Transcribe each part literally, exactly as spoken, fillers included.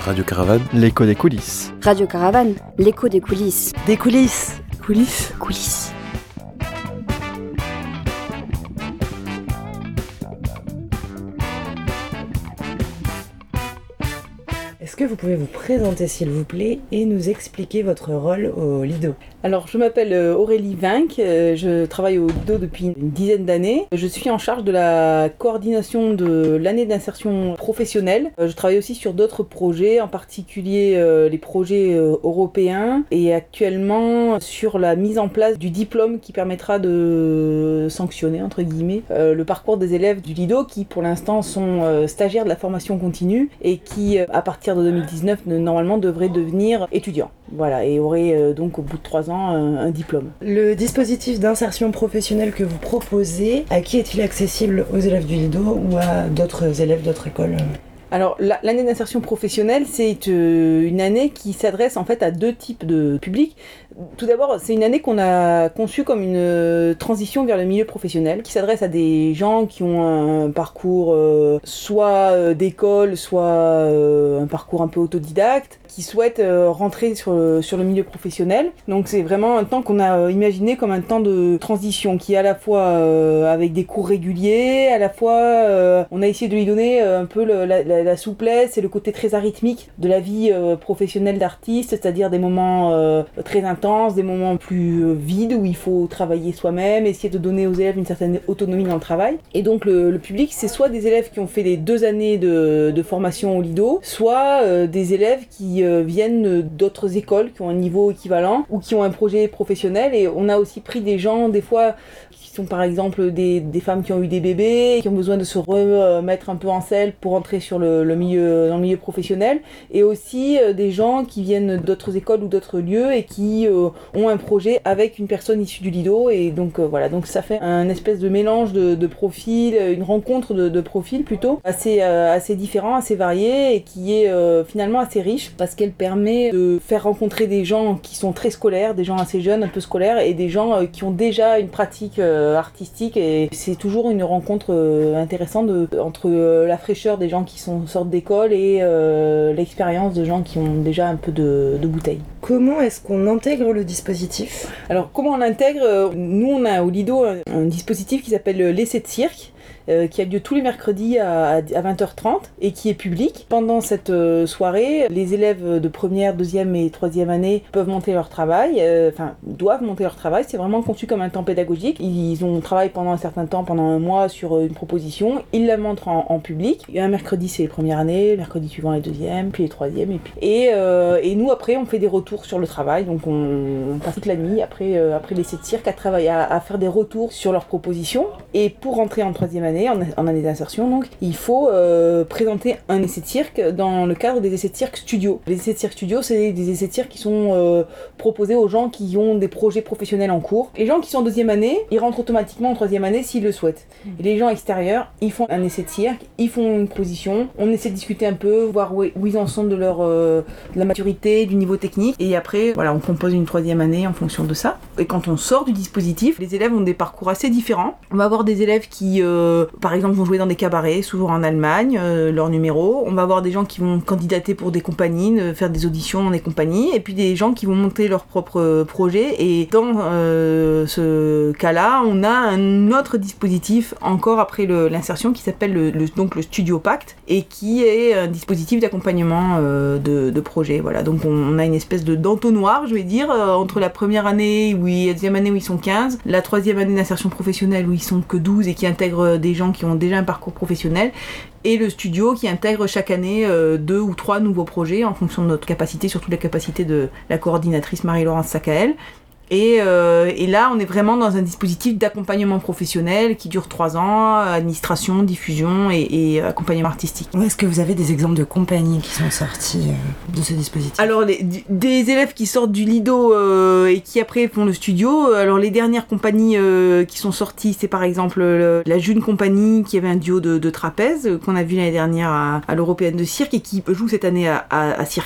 Radio Caravane, l'écho des coulisses. Radio Caravane, l'écho des coulisses. Des coulisses. Coulisses. Coulisses. Est-ce que vous pouvez vous présenter s'il vous plaît et nous expliquer votre rôle au Lido ? Alors, je m'appelle Aurélie Vinck, je travaille au Lido depuis une dizaine d'années. Je suis en charge de la coordination de l'année d'insertion professionnelle. Je travaille aussi sur d'autres projets, en particulier les projets européens et actuellement sur la mise en place du diplôme qui permettra de sanctionner, entre guillemets, le parcours des élèves du Lido qui, pour l'instant, sont stagiaires de la formation continue et qui, à partir de deux mille dix-neuf, normalement devraient devenir étudiants. Voilà, et auraient donc au bout de trois ans un, un diplôme. Le dispositif d'insertion professionnelle que vous proposez, à qui est-il accessible? Aux élèves du Lido ou à d'autres élèves d'autres écoles? Alors, l'année d'insertion professionnelle, c'est une année qui s'adresse en fait à deux types de publics. Tout d'abord, c'est une année qu'on a conçue comme une transition vers le milieu professionnel, qui s'adresse à des gens qui ont un parcours euh, soit d'école, soit euh, un parcours un peu autodidacte, qui souhaitent euh, rentrer sur le, sur le milieu professionnel. Donc c'est vraiment un temps qu'on a imaginé comme un temps de transition, qui est à la fois euh, avec des cours réguliers, à la fois euh, on a essayé de lui donner un peu le, la, la, la souplesse et le côté très arythmique de la vie euh, professionnelle d'artiste, c'est-à-dire des moments euh, très intenses, des moments plus euh, vides où il faut travailler soi-même, essayer de donner aux élèves une certaine autonomie dans le travail. Et donc le, le public, c'est soit des élèves qui ont fait les deux années de, de formation au Lido, soit euh, des élèves qui euh, viennent d'autres écoles, qui ont un niveau équivalent ou qui ont un projet professionnel. Et on a aussi pris des gens, des fois, qui sont par exemple des, des femmes qui ont eu des bébés, qui ont besoin de se remettre un peu en selle pour entrer sur le, le milieu, dans le milieu professionnel, et aussi euh, des gens qui viennent d'autres écoles ou d'autres lieux et qui euh, ont un projet avec une personne issue du Lido. Et donc euh, voilà, donc ça fait un espèce de mélange de, de profils, une rencontre de, de profils plutôt assez, euh, assez différents, assez variés, et qui est euh, finalement assez riche parce qu'elle permet de faire rencontrer des gens qui sont très scolaires, des gens assez jeunes, un peu scolaires, et des gens euh, qui ont déjà une pratique euh, artistique. Et c'est toujours une rencontre euh, intéressante de, entre euh, la fraîcheur des gens qui sont, sortent d'école et euh, l'expérience de gens qui ont déjà un peu de, de bouteille. Comment est-ce qu'on intègre le dispositif ? Alors comment on l'intègre ? Nous on a au Lido un, un dispositif qui s'appelle l'essai de cirque, Euh, qui a lieu tous les mercredis à, à vingt heures trente et qui est public. Pendant cette euh, soirée, les élèves de première, deuxième et troisième année peuvent monter leur travail, euh, enfin doivent monter leur travail. C'est vraiment conçu comme un temps pédagogique. Ils ont travaillé pendant un certain temps, pendant un mois, sur une proposition. Ils la montrent en, en public. Et un mercredi c'est les premières années, le mercredi suivant les deuxièmes, puis les troisièmes. Et, puis... et, euh, et nous après on fait des retours sur le travail. Donc on, on passe toute la nuit après, euh, après l'essai de cirque à travailler, à, à faire des retours sur leurs propositions. Et pour rentrer en troisième année, en année d'insertion, donc il faut euh, présenter un essai de cirque dans le cadre des essais de cirque studio. Les essais de cirque studio, c'est des essais de cirque qui sont euh, proposés aux gens qui ont des projets professionnels en cours. Les gens qui sont en deuxième année, ils rentrent automatiquement en troisième année s'ils le souhaitent. Et les gens extérieurs, ils font un essai de cirque, ils font une proposition, on essaie de discuter un peu, voir où, où ils en sont de leur euh, de la maturité, du niveau technique, et après, voilà, on compose une troisième année en fonction de ça. Et quand on sort du dispositif, les élèves ont des parcours assez différents. On va avoir des élèves qui, euh, par exemple, vont jouer dans des cabarets, souvent en Allemagne, euh, leur numéro. On va avoir des gens qui vont candidater pour des compagnies, euh, faire des auditions dans des compagnies, et puis des gens qui vont monter leur propre euh, projet. Et dans euh, ce cas-là, on a un autre dispositif encore après le, l'insertion qui s'appelle le, le, donc le Studio Pacte, et qui est un dispositif d'accompagnement euh, de, de projet. Voilà, donc on, on a une espèce de d'entonnoir, je vais dire, euh, entre la première année, où ils, la deuxième année où ils sont quinze, la troisième année d'insertion professionnelle où ils sont que douze et qui intègrent des gens qui ont déjà un parcours professionnel, et le studio qui intègre chaque année euh, deux ou trois nouveaux projets en fonction de notre capacité, surtout la capacité de la coordinatrice Marie-Laurence Sacaël. Et, euh, et là, on est vraiment dans un dispositif d'accompagnement professionnel qui dure trois ans, administration, diffusion et, et accompagnement artistique. Est-ce que vous avez des exemples de compagnies qui sont sorties euh, de ce dispositif ? Alors, les, des élèves qui sortent du Lido euh, et qui après font le studio. Alors, les dernières compagnies euh, qui sont sorties, c'est par exemple le, la June Compagnie qui avait un duo de, de trapèze euh, qu'on a vu l'année dernière à, à l'Européenne de Cirque et qui joue cette année à, à, à Circa.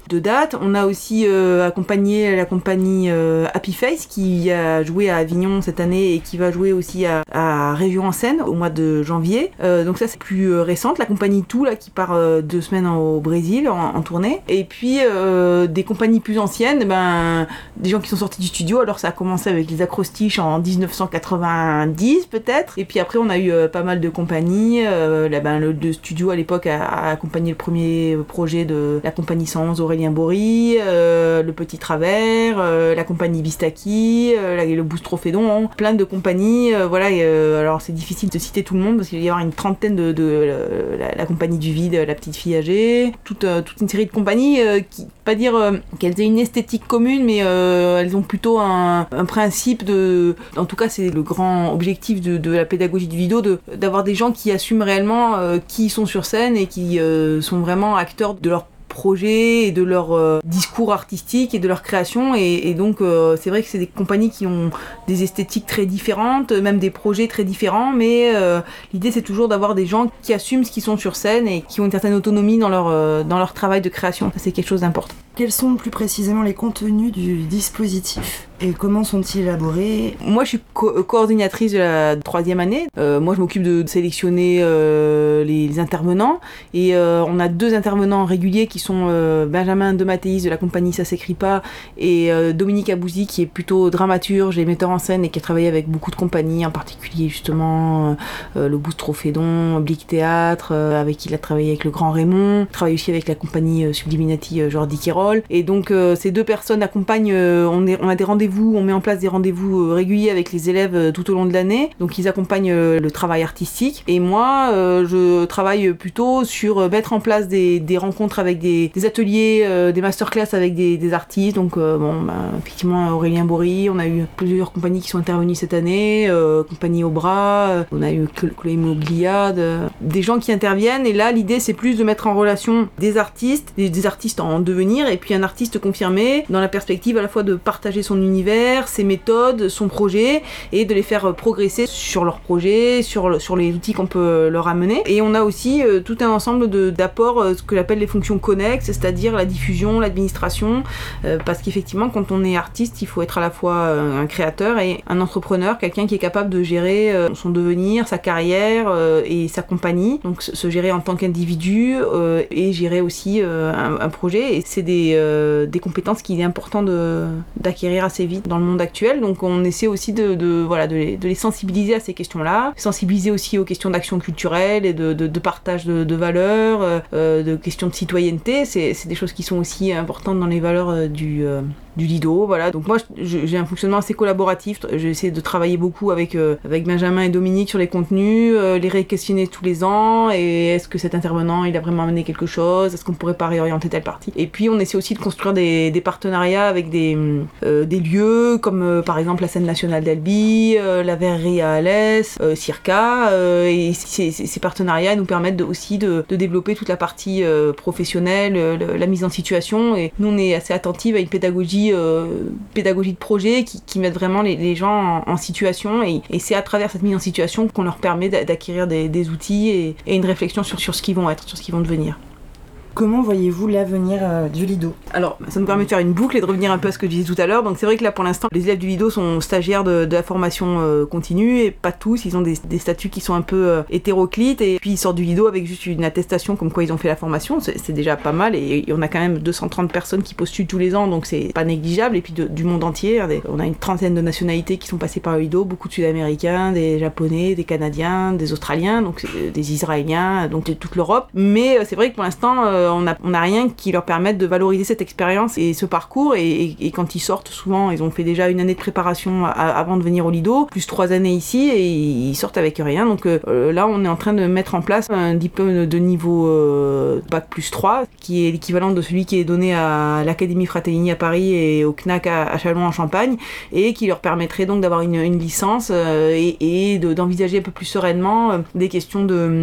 de date. On a aussi euh, accompagné la compagnie euh, Happy Face qui a joué à Avignon cette année et qui va jouer aussi à, à Région en Seine au mois de janvier. Euh, donc ça c'est plus euh, récente. La compagnie Tout là qui part euh, deux semaines au Brésil en, en tournée. Et puis euh, des compagnies plus anciennes, ben des gens qui sont sortis du studio. Alors ça a commencé avec les Acrostiches en dix-neuf cent quatre-vingt-dix peut-être. Et puis après on a eu euh, pas mal de compagnies. Euh, là, ben, le, le studio à l'époque a, a accompagné le premier projet de la compagnie cent onze Aurélien Bory, euh, le Petit Travers, euh, la compagnie Bistaki, euh, la, le Boustrophédon, plein de compagnies. Euh, voilà. Et, euh, alors c'est difficile de citer tout le monde parce qu'il va y avoir une trentaine de, de, de la, la compagnie du vide, la petite fille âgée, toute, euh, toute une série de compagnies euh, qui, pas dire euh, qu'elles aient une esthétique commune, mais euh, elles ont plutôt un, un principe de, en tout cas c'est le grand objectif de, de la pédagogie du vidéo, de, d'avoir des gens qui assument réellement euh, qui sont sur scène et qui euh, sont vraiment acteurs de leur projet et de leur euh, discours artistique et de leur création et, et donc euh, c'est vrai que c'est des compagnies qui ont des esthétiques très différentes, même des projets très différents, mais euh, l'idée c'est toujours d'avoir des gens qui assument ce qu'ils sont sur scène et qui ont une certaine autonomie dans leur, euh, dans leur travail de création. Ça c'est quelque chose d'important. Quels sont plus précisément les contenus du dispositif et comment sont-ils élaborés ? Moi je suis co- coordinatrice de la troisième année. Euh, moi je m'occupe de sélectionner euh, les, les intervenants et euh, on a deux intervenants réguliers qui sont euh, Benjamin Dematteis de la compagnie Ça s'écrit pas et euh, Dominique Abouzi qui est plutôt dramaturge et metteur en scène et qui a travaillé avec beaucoup de compagnies, en particulier justement euh, le Boustrophédon, Oblique Théâtre, euh, avec qui il a travaillé avec le Grand Raymond, il travaille aussi avec la compagnie euh, Subliminati euh, Jordi Quérol. Et donc euh, ces deux personnes accompagnent, euh, on, est, on a des rendez-vous, on met en place des rendez-vous euh, réguliers avec les élèves euh, tout au long de l'année, donc ils accompagnent euh, le travail artistique et moi euh, je travaille plutôt sur euh, mettre en place des, des rencontres avec des, des ateliers, euh, des masterclass avec des, des artistes, donc euh, bon, bah, effectivement Aurélien Bory, on a eu plusieurs compagnies qui sont intervenues cette année, euh, compagnie au bras, euh, on a eu Chloé Mogliade, euh, des gens qui interviennent et là l'idée c'est plus de mettre en relation des artistes, des, des artistes en devenir et puis un artiste confirmé dans la perspective à la fois de partager son univers, ses méthodes, son projet et de les faire progresser sur leur projet, sur, sur les outils qu'on peut leur amener. Et on a aussi euh, tout un ensemble de, d'apports, euh, ce que j'appelle les fonctions connexes, c'est-à-dire la diffusion, l'administration, euh, parce qu'effectivement quand on est artiste, il faut être à la fois euh, un créateur et un entrepreneur, quelqu'un qui est capable de gérer euh, son devenir, sa carrière euh, et sa compagnie, donc se gérer en tant qu'individu euh, et gérer aussi euh, un, un projet. Et c'est des Des, euh, des compétences qu'il est important de, d'acquérir assez vite dans le monde actuel. Donc on essaie aussi de, de, voilà, de, les, de les sensibiliser à ces questions-là, sensibiliser aussi aux questions d'action culturelle et de, de, de partage de, de valeurs, euh, de questions de citoyenneté. C'est, c'est des choses qui sont aussi importantes dans les valeurs euh, du, euh, du Lido. Voilà. Donc moi je, j'ai un fonctionnement assez collaboratif. J'essaie de travailler beaucoup avec, euh, avec Benjamin et Dominique sur les contenus, euh, les réquestionner tous les ans et est-ce que cet intervenant il a vraiment amené quelque chose, est-ce qu'on pourrait pas réorienter telle partie. Et puis on essaie aussi de construire des, des partenariats avec des, euh, des lieux comme euh, par exemple la scène nationale d'Albi, euh, la verrerie à Alès, euh, Circa, euh, et ces, ces, ces partenariats nous permettent de, aussi de, de développer toute la partie euh, professionnelle, euh, le, la mise en situation, et nous on est assez attentifs à une pédagogie, euh, pédagogie de projet qui, qui mette vraiment les, les gens en, en situation, et, et c'est à travers cette mise en situation qu'on leur permet d'acquérir des, des outils et, et une réflexion sur, sur ce qu'ils vont être, sur ce qu'ils vont devenir. Comment voyez-vous l'avenir euh, du Lido ? Alors, ça nous permet de faire une boucle et de revenir un peu à ce que je disais tout à l'heure. Donc c'est vrai que là, pour l'instant, les élèves du Lido sont stagiaires de, de la formation euh, continue, et pas tous. Ils ont des, des statuts qui sont un peu euh, hétéroclites, et puis ils sortent du Lido avec juste une attestation comme quoi ils ont fait la formation. C'est, c'est déjà pas mal, et, et on a quand même deux cent trente personnes qui postulent tous les ans, donc c'est pas négligeable. Et puis de, du monde entier, on a une trentaine de nationalités qui sont passées par le Lido, beaucoup de Sud-Américains, des Japonais, des Canadiens, des Australiens, donc des Israéliens, donc de toute l'Europe. Mais euh, c'est vrai que pour l'instant, euh, on n'a on a rien qui leur permette de valoriser cette expérience et ce parcours, et, et, et quand ils sortent, souvent ils ont fait déjà une année de préparation à, avant de venir au Lido, plus trois années ici, et ils sortent avec rien. Donc euh, là on est en train de mettre en place un diplôme de niveau euh, bac plus trois, qui est l'équivalent de celui qui est donné à l'Académie Fratellini à Paris et au C N A C à, à Châlons en Champagne, et qui leur permettrait donc d'avoir une, une licence euh, et, et de, d'envisager un peu plus sereinement euh, des questions de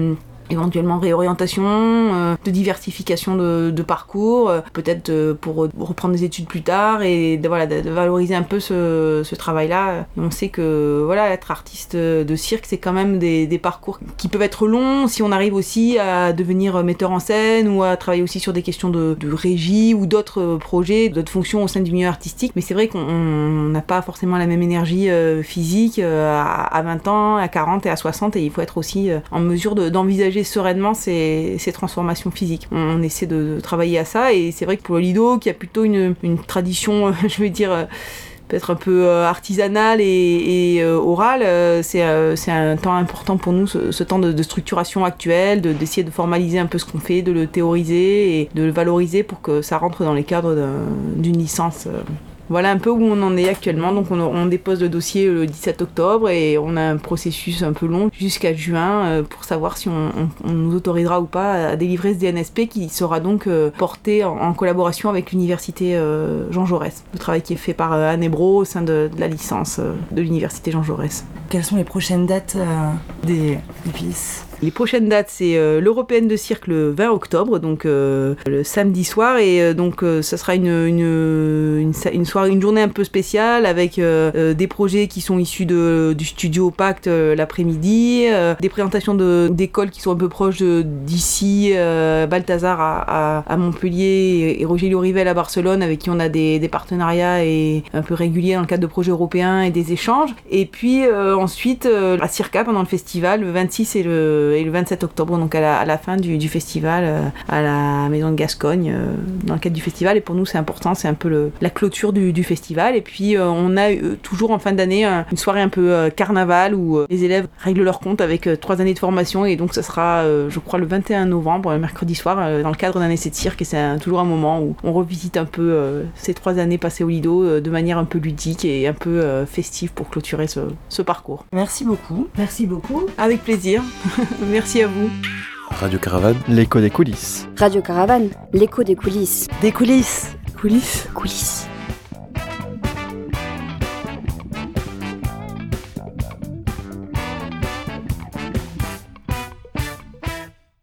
éventuellement réorientation, euh, de diversification de, de parcours, euh, peut-être euh, pour reprendre des études plus tard et de, voilà, de, de valoriser un peu ce, ce travail-là. Et on sait que voilà, être artiste de cirque, c'est quand même des, des parcours qui peuvent être longs si on arrive aussi à devenir metteur en scène ou à travailler aussi sur des questions de, de régie ou d'autres projets, d'autres fonctions au sein du milieu artistique. Mais c'est vrai qu'on n'a pas forcément la même énergie euh, physique euh, à, à vingt ans, à quarante et à soixante, et il faut être aussi euh, en mesure de, d'envisager sereinement ces, ces transformations physiques. On, on essaie de, de travailler à ça, et c'est vrai que pour le Lido, qui a plutôt une, une tradition, euh, je veux dire, euh, peut-être un peu euh, artisanale et, et euh, orale, euh, c'est, euh, c'est un temps important pour nous, ce, ce temps de, de structuration actuelle, de, d'essayer de formaliser un peu ce qu'on fait, de le théoriser et de le valoriser pour que ça rentre dans les cadres d'un, d'une licence. Euh. Voilà un peu où on en est actuellement. Donc on, on dépose le dossier le dix-sept octobre et on a un processus un peu long jusqu'à juin euh, pour savoir si on, on, on nous autorisera ou pas à délivrer ce D N S P qui sera donc euh, porté en, en collaboration avec l'université euh, Jean Jaurès. Le travail qui est fait par euh, Anne Hébro au sein de, de la licence euh, de l'université Jean Jaurès. Quelles sont les prochaines dates euh, des, des P I S ? Les prochaines dates, c'est euh, l'Européenne de cirque le vingt octobre, donc euh, le samedi soir, et euh, donc euh, ça sera une, une, une, une soirée, une journée un peu spéciale avec euh, euh, des projets qui sont issus de, du studio Pacte euh, l'après-midi, euh, des présentations de, d'écoles qui sont un peu proches de, d'ici, euh, Balthazar à, à, à Montpellier et, et Roger Rivel à Barcelone, avec qui on a des, des partenariats et un peu réguliers dans le cadre de projets européens et des échanges. Et puis euh, ensuite euh, à Circa pendant le festival, le vingt-six et le et le vingt-sept octobre, donc à la, à la fin du, du festival, euh, à la Maison de Gascogne, euh, dans le cadre du festival. Et pour nous, c'est important, c'est un peu le, la clôture du, du festival. Et puis, euh, on a euh, toujours en fin d'année un, une soirée un peu euh, carnaval où euh, les élèves règlent leur compte avec euh, trois années de formation. Et donc, ça sera, euh, je crois, le vingt et un novembre, mercredi soir, euh, dans le cadre d'un essai de cirque. Et c'est un, toujours un moment où on revisite un peu euh, ces trois années passées au Lido euh, de manière un peu ludique et un peu euh, festive pour clôturer ce, ce parcours. Merci beaucoup. Merci beaucoup. Avec plaisir. Merci à vous. Radio Caravane, l'écho des coulisses. Radio Caravane, l'écho des coulisses. Des coulisses. Coulisses. Coulisses.